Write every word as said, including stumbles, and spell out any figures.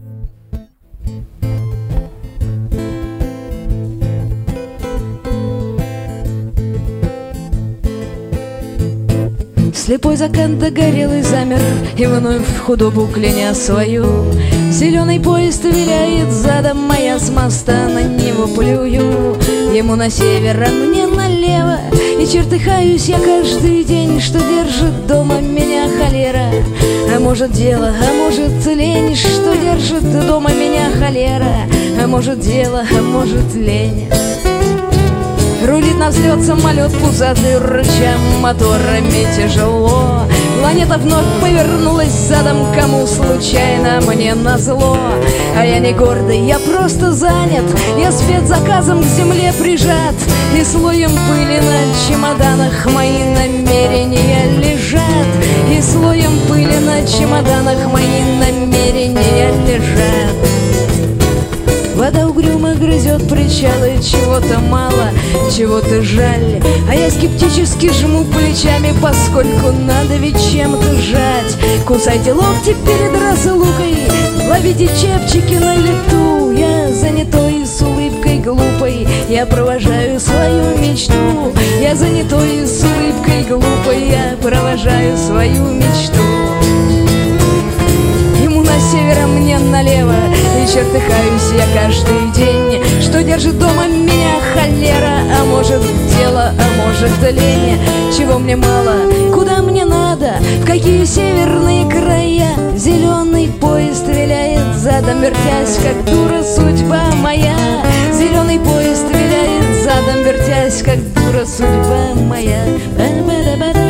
Слепой закат догорелый замер, и вновь в худобу кляня свою. Зеленый поезд виляет задом, а я с моста на него плюю. Ему на север, а мне налево, и чертыхаюсь я каждый день, что держит дома меня холера. А может дело, а может лень, что держит дома меня холера. А может дело, а может лень. Рулит на взлет самолет пузатый, рыча моторами тяжело. Планета вновь повернулась задом, кому случайно мне назло. А я не гордый, я просто занят, я спецзаказом к земле прижат, и слоем пыли на чемоданах мои намерения лежат. И слоем пыли на чемоданах мои намерения лежат. Вода угрюмо грызет причалы, чего-то мало, чего-то жаль. А я скептически жму плечами, поскольку надо ведь чем-то жать. Кусайте локти перед разлукой, ловите чепчики на лету. Я занятой с улыбкой глупой, я провожаю свою мечту. Я занятой с улыбкой глупой, я провожаю свою мечту. Ему на север, а мне налево, и чертыхаюсь я каждый день, что держит дома меня холера. А может дело, а может лень. Чего мне мало, куда мне надо, в какие северные края. Зеленый поезд виляет задом, вертясь, как дура судьба моя. Зеленый поезд виляет задом, вертясь, как дура судьба моя.